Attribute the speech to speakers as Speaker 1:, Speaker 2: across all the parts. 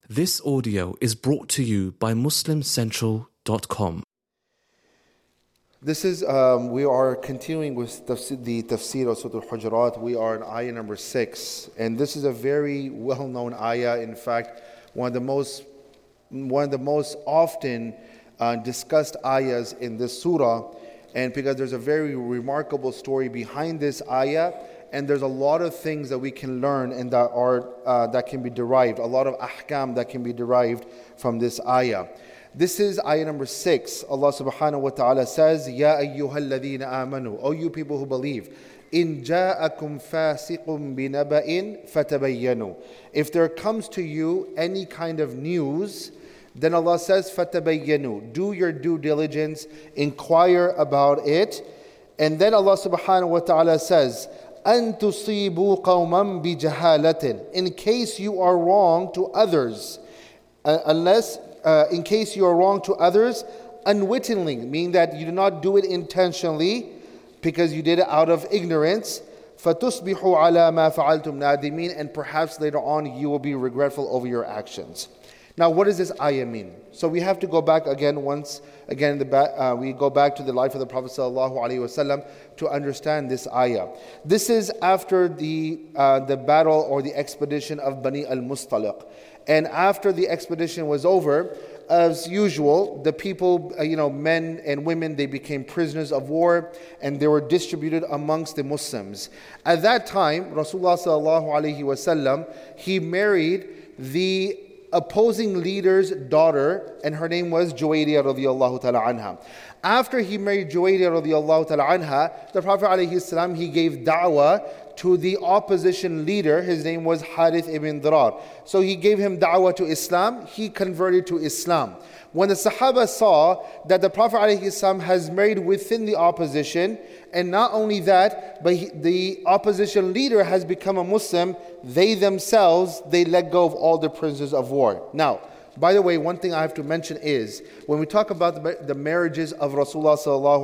Speaker 1: This audio is brought to you by MuslimCentral.com.
Speaker 2: This is, we are continuing with the tafsir of Surah Al-Hujurat. We are in ayah number 6. And this is a very well-known ayah. In fact, one of the most often discussed ayahs in this surah. And because there's a very remarkable story behind this ayah, and there's a lot of things that we can learn and that can be derived, a lot of ahkam that can be derived from this ayah. This is ayah number 6. Allah subhanahu wa ta'ala says, Ya ayyuhal ladhina amanu, O you people who believe, in ja'akum fasiqum binaba'in fatabayyanu. If there comes to you any kind of news, then Allah says, fatabayyanu, do your due diligence, inquire about it. And then Allah subhanahu wa ta'ala says, أَن تُصِيبُوا قَوْمًا بِجَهَالَةٍ, in case you are wrong to others, in case you are wrong to others unwittingly, meaning that you do not do it intentionally because you did it out of ignorance, فَتُصْبِحُوا عَلَى مَا فَعَلْتُمْ نَادِمِينَ, and perhaps later on you will be regretful over your actions. Now, what does this ayah mean? So we have to go back again, we go back to the life of the Prophet ﷺ to understand this ayah. This is after the battle or the expedition of Bani al-Mustaliq. And after the expedition was over, as usual, the people, men and women, they became prisoners of war and they were distributed amongst the Muslims. At that time, Rasulullah ﷺ, he married the opposing leader's daughter, and her name was Juwayriyah radiyallahu ta'ala anha. After he married Juwayriyah radiyallahu ta'ala anha, the Prophet alayhi salam, he gave da'wah to the opposition leader. His name was Harith ibn Dirar. So he gave him da'wah to Islam. He converted to Islam. When the Sahaba saw that the Prophet ﷺ has married within the opposition, and not only that, but the opposition leader has become a Muslim, they themselves, they let go of all the prisoners of war. Now, by the way, one thing I have to mention is, when we talk about the marriages of Rasulullah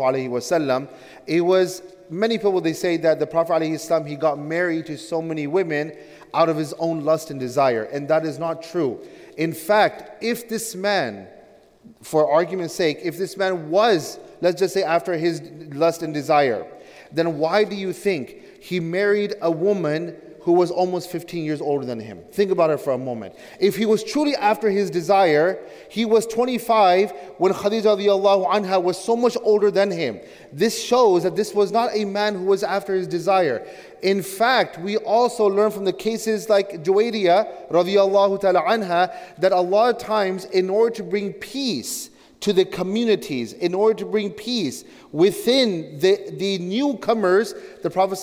Speaker 2: ﷺ, it was, many people, they say that the Prophet ﷺ, he got married to so many women out of his own lust and desire, and that is not true. In fact, if this man, for argument's sake, if this man was, let's just say, after his lust and desire, then why do you think he married a woman who was almost 15 years older than him? Think about it for a moment. If he was truly after his desire, he was 25 when Khadija radiallahu anha was so much older than him. This shows that this was not a man who was after his desire. In fact, we also learn from the cases like Juwayriyah radiallahu ta'ala anha that a lot of times, in order to bring peace to the communities, in order to bring peace within the newcomers, the Prophet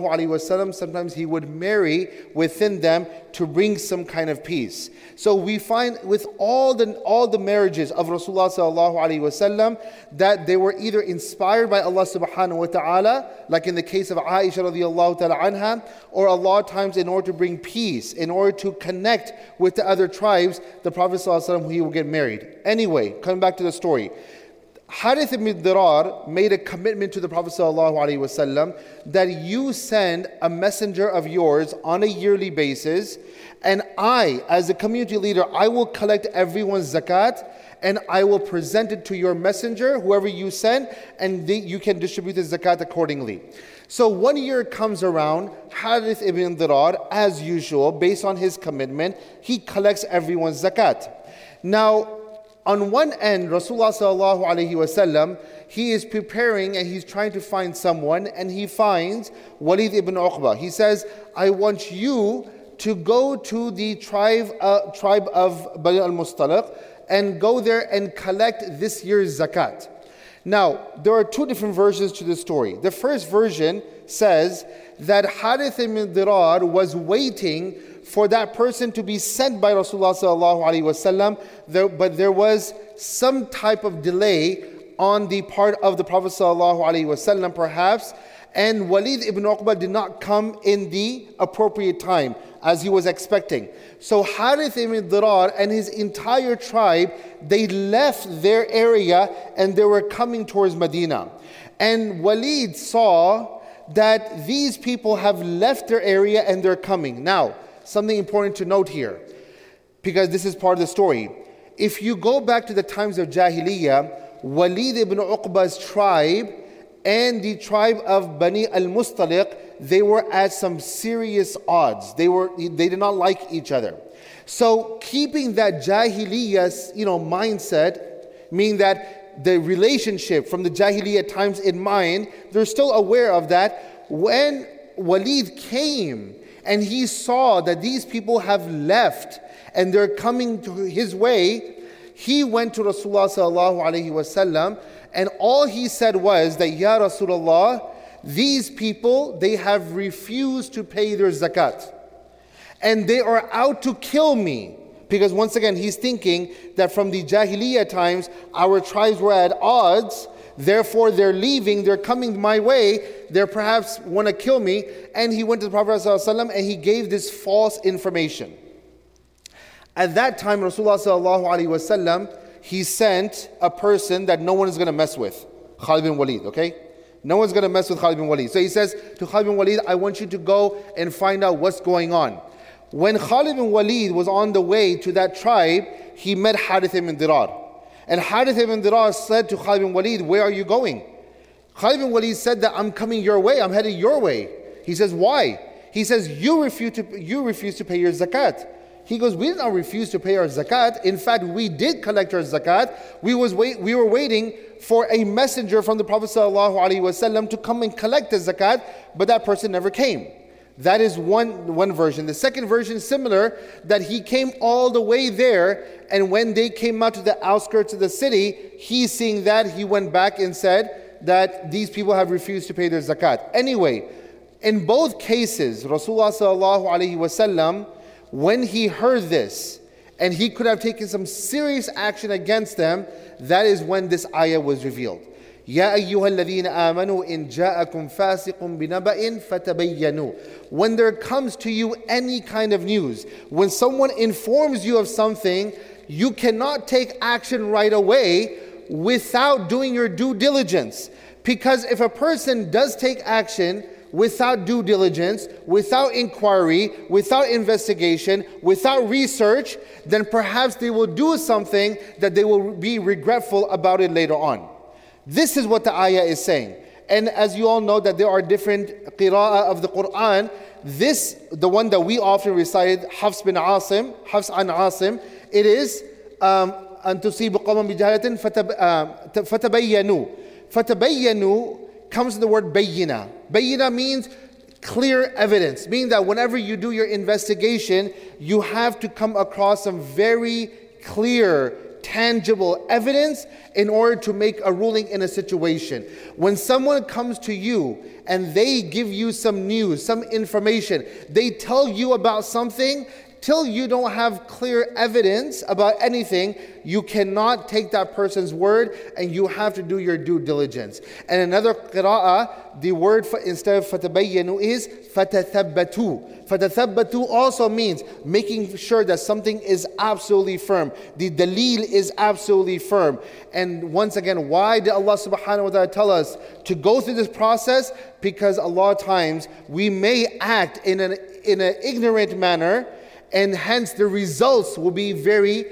Speaker 2: ﷺ, sometimes he would marry within them to bring some kind of peace. So we find with all the marriages of Rasulullah ﷺ that they were either inspired by Allah subhanahu wa ta'ala, like in the case of Aisha radiallahu ta'ala anha, or a lot of times in order to bring peace, in order to connect with the other tribes, the Prophet ﷺ, he would get married. Anyway, coming back to the story. Harith ibn Dirar made a commitment to the Prophet ﷺ that you send a messenger of yours on a yearly basis, and I, as a community leader, I will collect everyone's zakat and I will present it to your messenger, whoever you send, and you can distribute the zakat accordingly. So 1 year comes around, Harith ibn Dirar, as usual, based on his commitment, he collects everyone's zakat. Now, on one end, Rasulullah sallallahu alaihi wasallam, he is preparing and he's trying to find someone, and he finds Walid ibn Uqba. He says, I want you to go to the tribe of Bani al-Mustaliq and go there and collect this year's zakat. Now, there are two different versions to this story. The first version says that Harith ibn Dirar was waiting for that person to be sent by Rasulullah sallallahu alaihi wasallam, but there was some type of delay on the part of the Prophet sallallahu alaihi wasallam, perhaps, and Walid ibn Uqba did not come in the appropriate time as he was expecting. So Harith ibn Dirar and his entire tribe, they left their area and they were coming towards Medina. And Walid saw that these people have left their area and they're coming. Now, something important to note here. because this is part of the story. If you go back to the times of Jahiliyyah, Walid ibn Uqba's tribe and the tribe of Bani al-Mustaliq, they were at some serious odds. They did not like each other. So keeping that Jahiliyyah, mindset, meaning that the relationship from the Jahiliyyah times in mind, they're still aware of that. When Walid came and he saw that these people have left and they're coming to his way, he went to Rasulullah sallallahu alaihi wasallam, and all he said was that, Ya Rasulullah, these people, they have refused to pay their zakat. And they are out to kill me. Because once again, he's thinking that from the Jahiliyyah times, our tribes were at odds. Therefore, they're leaving, they're coming my way. They perhaps want to kill me. And he went to the Prophet ﷺ and he gave this false information. At that time, Rasulullah ﷺ, he sent a person that no one is going to mess with. Khalid bin Walid, okay? No one's going to mess with Khalid bin Walid. So he says to Khalid bin Walid, I want you to go and find out what's going on. When Khalid bin Walid was on the way to that tribe, he met Harith ibn Dirar. And Harith ibn Dirar said to Khalid bin Walid, where are you going? Khalid bin Walid said that I'm coming your way, I'm heading your way. He says, why? He says, you refuse to pay your zakat. He goes, we did not refuse to pay our zakat. In fact, we did collect our zakat. We were waiting for a messenger from the Prophet ﷺ to come and collect the zakat, but that person never came. That is one version. The second version is similar, that he came all the way there, and when they came out to the outskirts of the city, he seeing that, he went back and said that these people have refused to pay their zakat. Anyway, in both cases, Rasulullah ﷺ, when he heard this, and he could have taken some serious action against them, that is when this ayah was revealed. يَا أَيُّهَا الَّذِينَ آمَنُوا إِن جَاءَكُمْ فَاسِقٌ بِنَبَإٍ فَتَبَيَّنُوا. When there comes to you any kind of news, when someone informs you of something, you cannot take action right away without doing your due diligence. Because if a person does take action without due diligence, without inquiry, without investigation, without research, then perhaps they will do something that they will be regretful about it later on. This is what the ayah is saying. And as you all know that there are different qira'ah of the Quran, this, the one that we often recited, Hafs an Asim, it is أَن تُصِيبُ قَوْمًا بِجَهَالَةٍ فَتَبَيَّنُوا. فَتَبَيَّنُوا comes from the word bayyina. Bayyina means clear evidence, meaning that whenever you do your investigation, you have to come across some very clear, tangible evidence in order to make a ruling in a situation. When someone comes to you and they give you some news, some information, they tell you about something, till you don't have clear evidence about anything, you cannot take that person's word, and you have to do your due diligence. And another qira'ah, the word instead of fatabayyanu is fatathabbatu. Fatathabbatu also means making sure that something is absolutely firm. The dalil is absolutely firm. And once again, why did Allah subhanahu wa ta'ala tell us to go through this process? Because a lot of times we may act in an ignorant manner, and hence the results will be very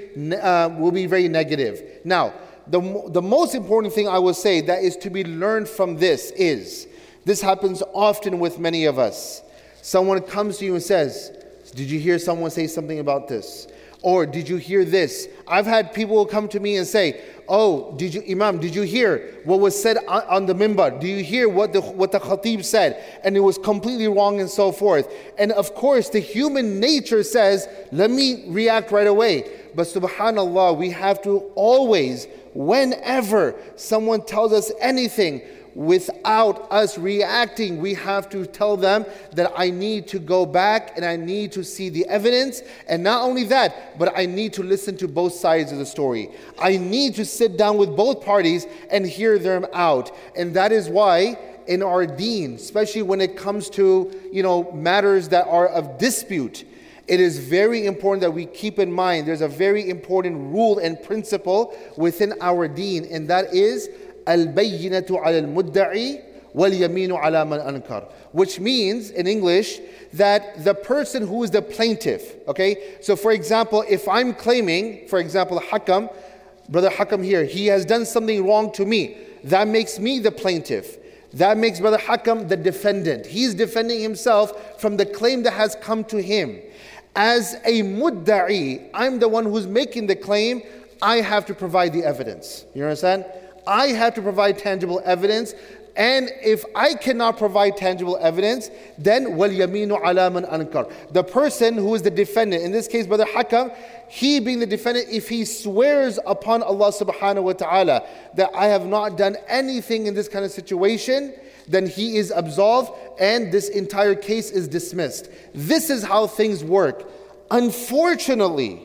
Speaker 2: negative. Now, the most important thing I will say that is to be learned from this is, this happens often with many of us. Someone comes to you and says, did you hear someone say something about this? Or did you hear this? I've had people come to me and say, oh, Imam, did you hear what was said on the minbar? Do you hear what the khatib said? And it was completely wrong and so forth. And of course, the human nature says, let me react right away. But subhanAllah, we have to always, whenever someone tells us anything, without us reacting, we have to tell them that I need to go back and I need to see the evidence. And not only that, but I need to listen to both sides of the story. I need to sit down with both parties and hear them out. And that is why in our deen, especially when it comes to matters that are of dispute, it is very important that we keep in mind there's a very important rule and principle within our deen, and that is al-bayyinatu ala al-mudda'i وَالْيَمِينُ عَلَى مَنْ أَنْكَرَ. Which means, in English, that the person who is the plaintiff, okay? So for example, if I'm claiming, for example, Hakam, Brother Hakam here, he has done something wrong to me. That makes me the plaintiff. That makes Brother Hakam the defendant. He's defending himself from the claim that has come to him. As a mudda'i, I'm the one who's making the claim. I have to provide the evidence. You understand? I have to provide tangible evidence. And if I cannot provide tangible evidence, then وَالْيَمِينُ عَلَى مَنْ أَنْكَرَ. The person who is the defendant, in this case Brother Hakam, he being the defendant, if he swears upon Allah subhanahu wa ta'ala that I have not done anything in this kind of situation, then he is absolved and this entire case is dismissed. This is how things work. Unfortunately,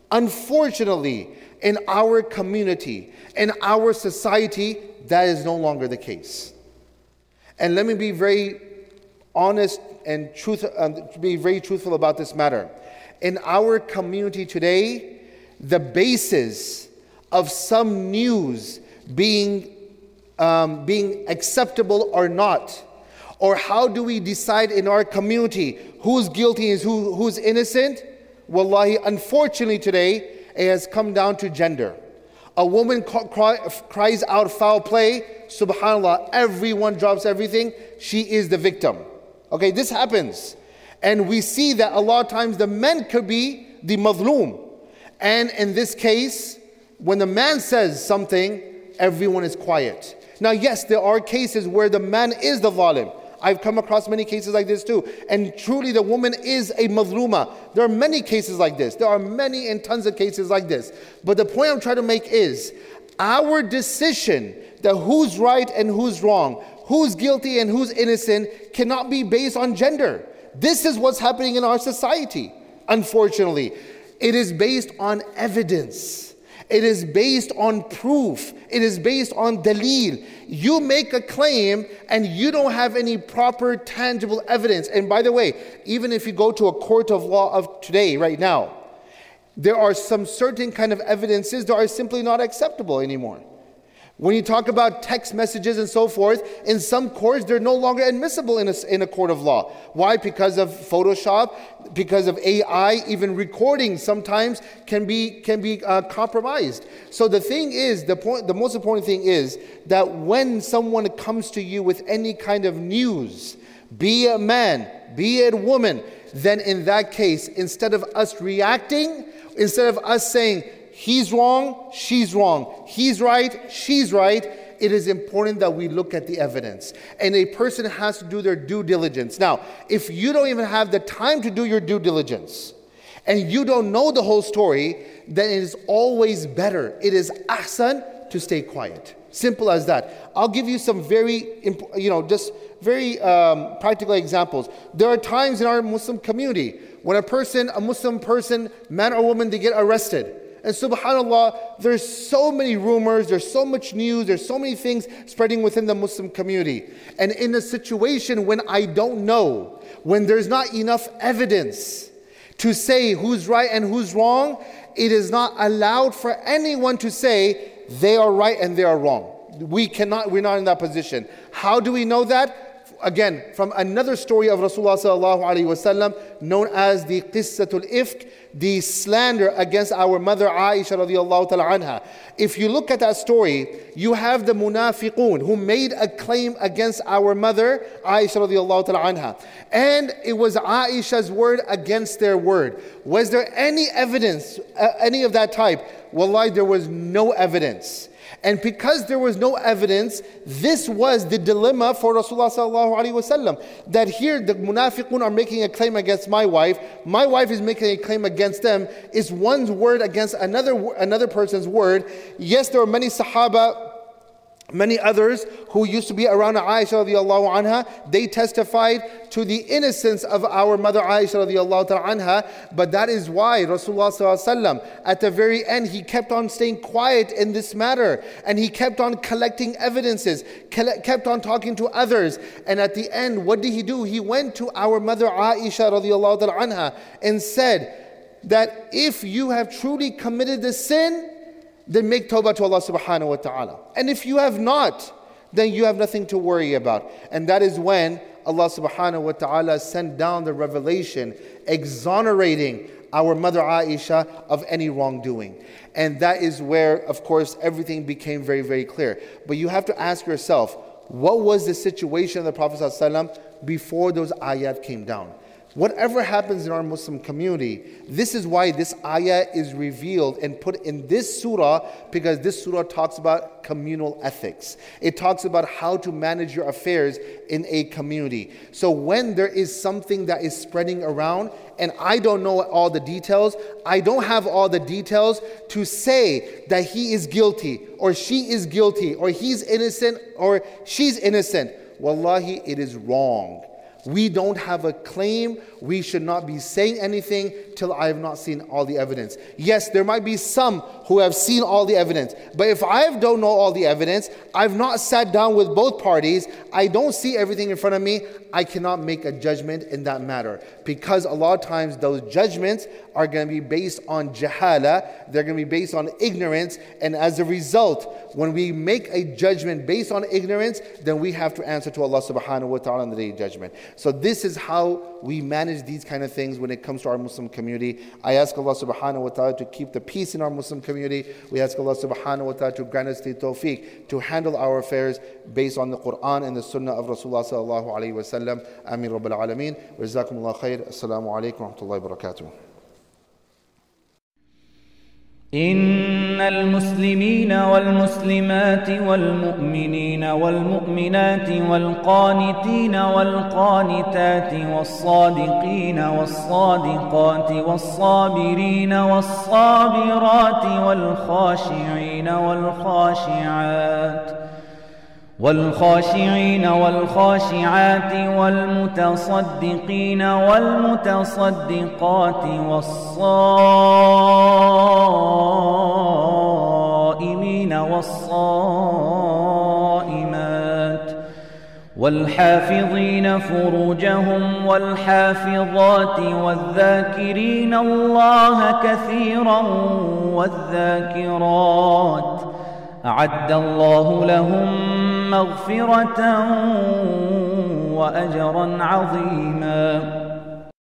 Speaker 2: in our community, in our society, that is no longer the case. And let me be very honest and be very truthful about this matter. In our community today, the basis of some news being acceptable or not, or how do we decide in our community who's guilty and who's innocent? Wallahi, unfortunately today, it has come down to gender. A woman cries out foul play, subhanAllah, everyone drops everything, she is the victim. Okay, this happens. And we see that a lot of times the men could be the mazloom. And in this case, when the man says something, everyone is quiet. Now yes, there are cases where the man is the zalim. I've come across many cases like this too. And truly the woman is a mazluma. There are many cases like this. There are many and tons of cases like this. But the point I'm trying to make is, our decision that who's right and who's wrong, who's guilty and who's innocent, cannot be based on gender. This is what's happening in our society, unfortunately. It is based on evidence. It is based on proof. It is based on dalil. You make a claim and you don't have any proper tangible evidence. And by the way, even if you go to a court of law of today, right now, there are some certain kind of evidences that are simply not acceptable anymore. When you talk about text messages and so forth, in some courts, they're no longer admissible in a court of law. Why? Because of Photoshop, because of AI, even recording sometimes can be compromised. So the thing is, the most important thing is that when someone comes to you with any kind of news, be a man, be a woman, then in that case, instead of us reacting, instead of us saying, he's wrong, she's wrong. He's right, she's right. It is important that we look at the evidence. And a person has to do their due diligence. Now, if you don't even have the time to do your due diligence, and you don't know the whole story, then it is always better. It is ahsan to stay quiet. Simple as that. I'll give you some very practical examples. There are times in our Muslim community when a Muslim person, man or woman, they get arrested. And subhanAllah, there's so many rumors, there's so much news, there's so many things spreading within the Muslim community. And in a situation when I don't know, when there's not enough evidence to say who's right and who's wrong, it is not allowed for anyone to say they are right and they are wrong. We're not in that position. How do we know that? Again, from another story of Rasulullah sallallahu alaihi wasallam, known as the Qissatul Ifk, the slander against our mother Aisha radiallahu ta'ala anha. If you look at that story, you have the munafiqun who made a claim against our mother Aisha radiallahu ta'ala anha. And it was Aisha's word against their word. Was there any evidence, any of that type? Wallahi, there was no evidence. And because there was no evidence, this was the dilemma for Rasulullah sallallahu alaihi wasallam. That here the munafiqun are making a claim against my wife is making a claim against them. Is one's word against another person's word. Yes, there are many Sahaba, many others who used to be around Aisha radiallahu anha, they testified to the innocence of our mother Aisha radiallahu anha. But that is why Rasulullah sallallahu alaihi wasallam, at the very end, he kept on staying quiet in this matter. And he kept on collecting evidences, kept on talking to others. And at the end, what did he do? He went to our mother Aisha radiallahu anha and said that if you have truly committed the sin, then make tawbah to Allah subhanahu wa ta'ala. And if you have not, then you have nothing to worry about. And that is when Allah subhanahu wa ta'ala sent down the revelation exonerating our mother Aisha of any wrongdoing. And that is where, of course, everything became very, very clear. But you have to ask yourself, what was the situation of the Prophet ﷺ before those ayat came down? Whatever happens in our Muslim community, this is why this ayah is revealed and put in this surah, because this surah talks about communal ethics. It talks about how to manage your affairs in a community. So when there is something that is spreading around, and I don't know all the details, I don't have all the details to say that he is guilty, or she is guilty, or he's innocent, or she's innocent. Wallahi, it is wrong. We don't have a claim. We should not be saying anything till I have not seen all the evidence. Yes, there might be some who have seen all the evidence. But if I don't know all the evidence, I've not sat down with both parties, I don't see everything in front of me, I cannot make a judgment in that matter. Because a lot of times those judgments are going to be based on jahala, they're going to be based on ignorance, and as a result, when we make a judgment based on ignorance, then we have to answer to Allah subhanahu wa ta'ala on the day of judgment. So this is how we manage these kind of things when it comes to our Muslim community. I ask Allah subhanahu wa ta'ala to keep the peace in our Muslim community. We ask Allah subhanahu wa ta'ala to grant us the tawfiq to handle our affairs based on the Quran and the Sunnah of Rasulullah sallallahu alayhi wa sallam. Ameen Rabbil Alameen. Wa jazakumullah khair. Assalamu alaikum wa rahmatullahi wa barakatuh.
Speaker 3: إن المسلمين والمسلمات والمؤمنين والمؤمنات والقانتين والقانتات والصادقين والصادقات والصابرين والصابرات والخاشعين والخاشعات والمتصدقين والمتصدقات والصائمين والصائمات والحافظين فروجهم والحافظات والذاكرين الله كثيرا والذاكرات أعد الله لهم مغفرة وأجرا عظيما.